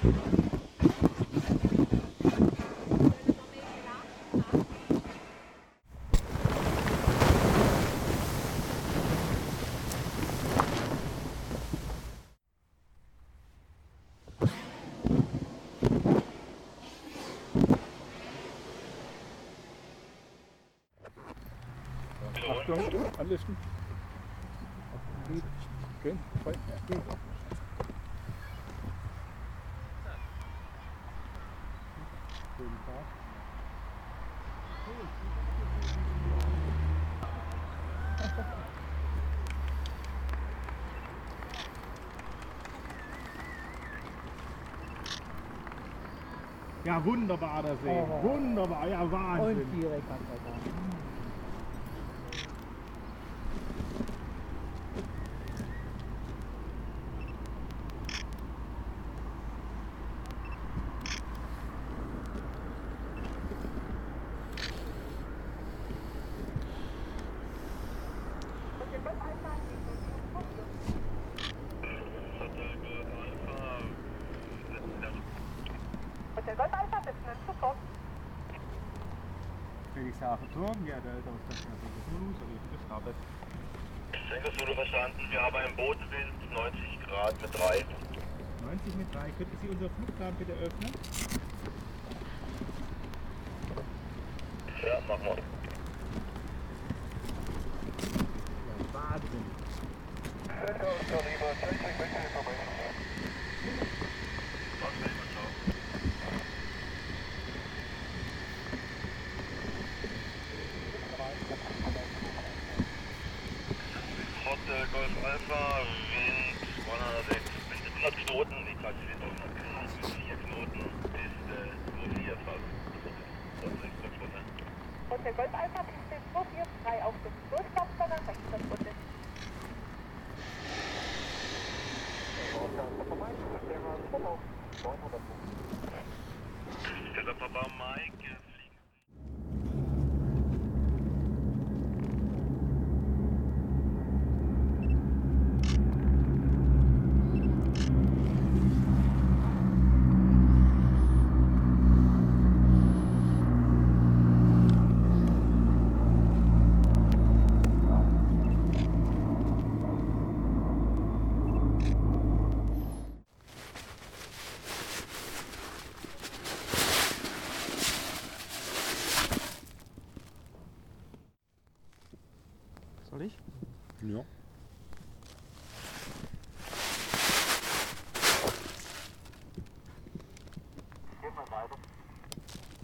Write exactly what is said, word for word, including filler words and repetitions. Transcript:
Achtung, anliften. Okay, frei. Guten Tag. Ja, wunderbar der See. Oh. Wunderbar, ja, Wahnsinn. Und direkt hat er da. Friedrichshafen Turm, ja, da ist auch das Minus, also das Startet. Senker Solo verstanden, wir haben einen Bodenwind, neunzig Grad mit drei. neunzig mit drei, könnten Sie unser Flugplan bitte öffnen? Ja, machen wir. Ja, Wahnsinn. Center und Kaliber, checking vector information. Okay, ciao. Hotel Golf Alpha, Wind hundertsechs, hundert Knoten, die Taxiwind auf vier Knoten ist äh, zwei vier fast. Hotel Golf Alpha, Piste zwei vier drei auf dem Durchgang, sondern rechts das Runde. Stella Papa Mike, fliegen. Soll ich? Ja. Gehen wir weiter.